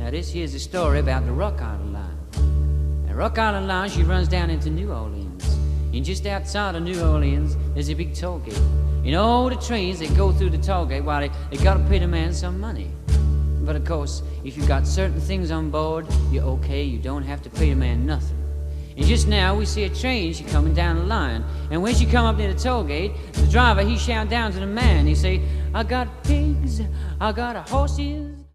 Now this here's a story about the Rock Island Line. The Rock Island Line, she runs down into New Orleans. And just outside of New Orleans, there's a big toll gate. You know, the trains, they go through the toll gate while they gotta pay the man some money. But of course, if you got certain things on board, you're okay, you don't have to pay the man nothing. And just now, we see a train, she coming down the line. And when she come up near the toll gate, the driver, he shout down to the man. He say, I got pigs, I got horses,